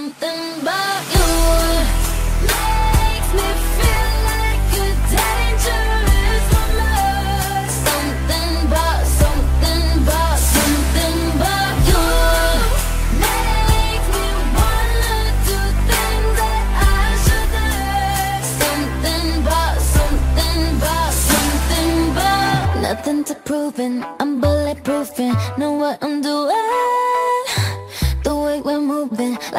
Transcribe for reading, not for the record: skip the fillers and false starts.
something about you makes me feel like a dangerous woman. Something about you makes me wanna do things that I shouldn't. Something about nothing to proving. I'm bulletproofing, know what I'm doing. The way we're moving.